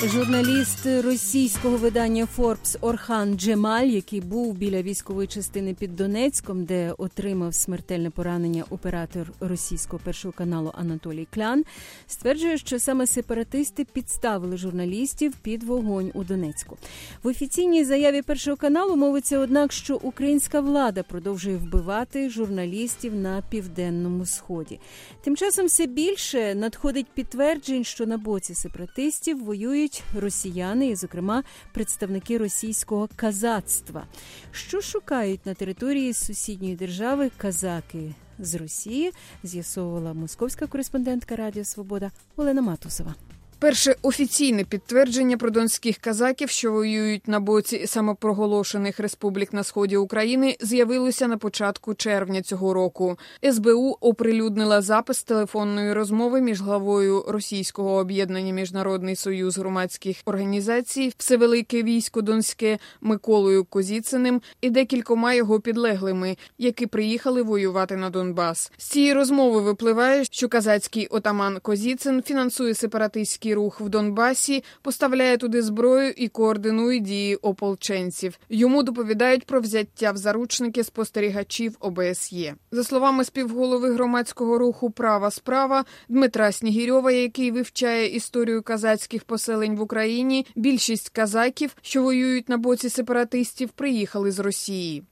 Журналіст російського видання Forbes Орхан Джемаль, який був біля військової частини під Донецьком, де отримав смертельне поранення оператор російського першого каналу Анатолій Клян, стверджує, що саме сепаратисти підставили журналістів під вогонь у Донецьку. В офіційній заяві першого каналу мовиться, однак, що українська влада продовжує вбивати журналістів на Південному Сході. Тим часом все більше надходить підтверджень, що на боці сепаратистів воюють росіяни і, зокрема, представники російського казацтва. Що шукають на території сусідньої держави казаки з Росії, з'ясовувала московська кореспондентка Радіо Свобода Олена Матусова. Перше офіційне підтвердження про донських казаків, що воюють на боці самопроголошених республік на сході України, з'явилося на початку червня цього року. СБУ оприлюднила запис телефонної розмови між главою російського об'єднання «Міжнародний союз громадських організацій» «Всевелике військо Донське» Миколою Козіциним і декількома його підлеглими, які приїхали воювати на Донбас. З цієї розмови випливає, що казацький отаман Козіцин фінансує сепаратистський рух в Донбасі, поставляє туди зброю і координує дії ополченців. Йому доповідають про взяття в заручники спостерігачів ОБСЄ. За словами співголови громадського руху «Права справа» Дмитра Снігірьова, який вивчає історію казацьких поселень в Україні, більшість казаків, що воюють на боці сепаратистів, приїхали з Росії.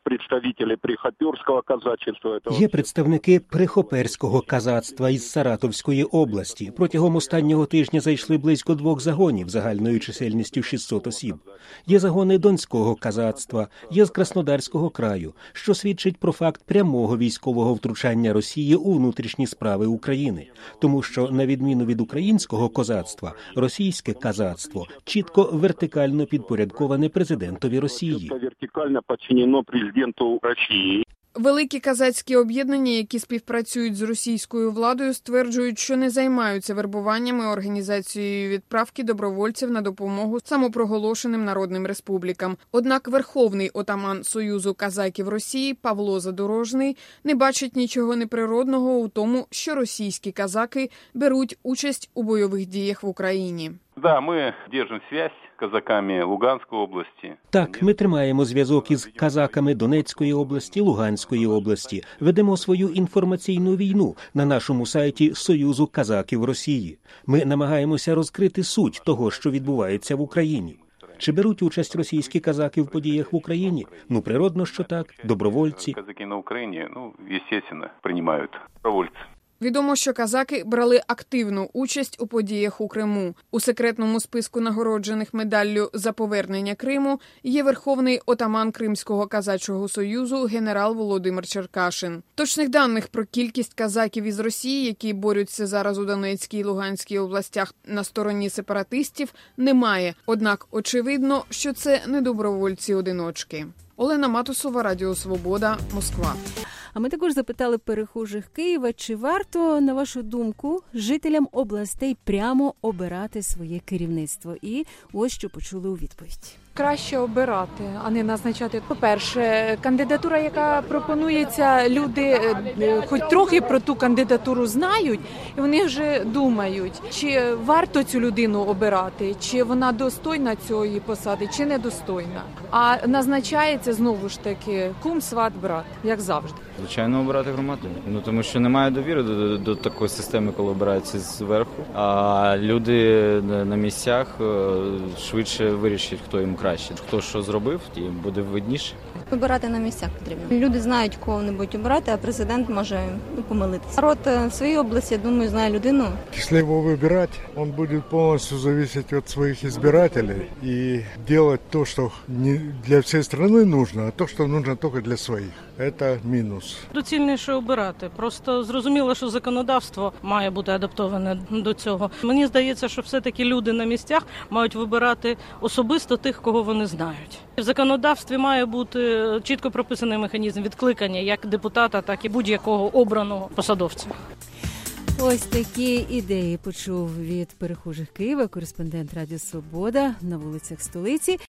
Є представники прихоперського казацтва із Саратовської області. Протягом останнього тижня зайшли близько 2 загонів загальною чисельністю 600 осіб. Є загони донського казацтва, є з Краснодарського краю, що свідчить про факт прямого військового втручання Росії у внутрішні справи України. Тому що, на відміну від українського козацтва, російське казацтво чітко вертикально підпорядковане президентові Росії. Президенту Росії. Великі казацькі об'єднання, які співпрацюють з російською владою, стверджують, що не займаються вербуваннями, організацією відправки добровольців на допомогу самопроголошеним народним республікам. Однак верховний отаман Союзу казаків Росії Павло Задорожний не бачить нічого неприродного у тому, що російські казаки беруть участь у бойових діях в Україні. Да, ми держимо зв'язь з казаками Луганської області. Так, ми тримаємо зв'язок із казаками Донецької області, Луганської області. Ведемо свою інформаційну війну на нашому сайті Союзу казаків Росії. Ми намагаємося розкрити суть того, що відбувається в Україні. Чи беруть участь російські казаки в подіях в Україні? Ну, природно, що так. Добровольці. Казаки на Україні, звісно, приймають добровольці. Відомо, що казаки брали активну участь у подіях у Криму. У секретному списку нагороджених медаллю за повернення Криму є верховний отаман Кримського казачого союзу генерал Володимир Черкашин. Точних даних про кількість казаків із Росії, які борються зараз у Донецькій і Луганській областях на стороні сепаратистів, немає. Однак очевидно, що це не добровольці-одиночки. Олена Матусова, Радіо Свобода, Москва. А ми також запитали перехожих Києва, чи варто, на вашу думку, жителям областей прямо обирати своє керівництво. І ось що почули у відповідь. Краще обирати, а не назначати. По-перше, кандидатура, яка пропонується, люди хоч трохи про ту кандидатуру знають, і вони вже думають, чи варто цю людину обирати, чи вона достойна цієї посади, чи недостойна. А назначається, знову ж таки, кум, сват, брат, як завжди. Звичайно, обирати громаду. Тому що немає довіри до такої системи, коли обираються зверху. А люди на місцях швидше вирішать, хто їм краще. Хто що зробив, і буде видніше. Вибирати на місцях потрібно. Люди знають, кого не будуть обирати, а президент може помилитися. Народ в своїй області, я думаю, знає людину. Якщо його вибирати, він буде повністю залежати від своїх избирателей і робити те, що не для всієї країни потрібно, а те, що потрібно тільки для своїх. Це мінус. Доцільніше обирати. Просто зрозуміло, що законодавство має бути адаптоване до цього. Мені здається, що все-таки люди на місцях мають вибирати особисто тих, кого вони знають. В законодавстві має бути чітко прописаний механізм відкликання як депутата, так і будь-якого обраного посадовця. Ось такі ідеї почув від перехожих Києва кореспондент Радіо Свобода на вулицях столиці.